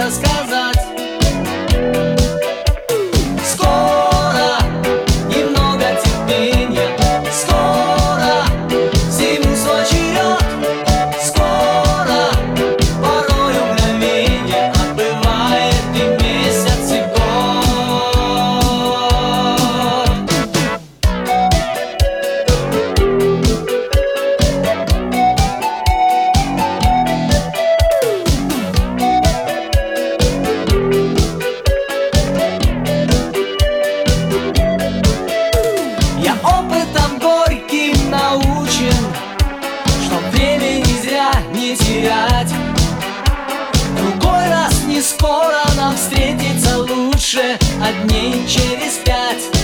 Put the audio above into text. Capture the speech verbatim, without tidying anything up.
сказать. Скоро, немного терпения, скоро всему свой черед. Скоро, порою мгновенье отбывает и месяц, и год. Я опытом горьким научен, что времени зря не терять. Другой раз не скоро нам встретиться, лучше, а дней через пять.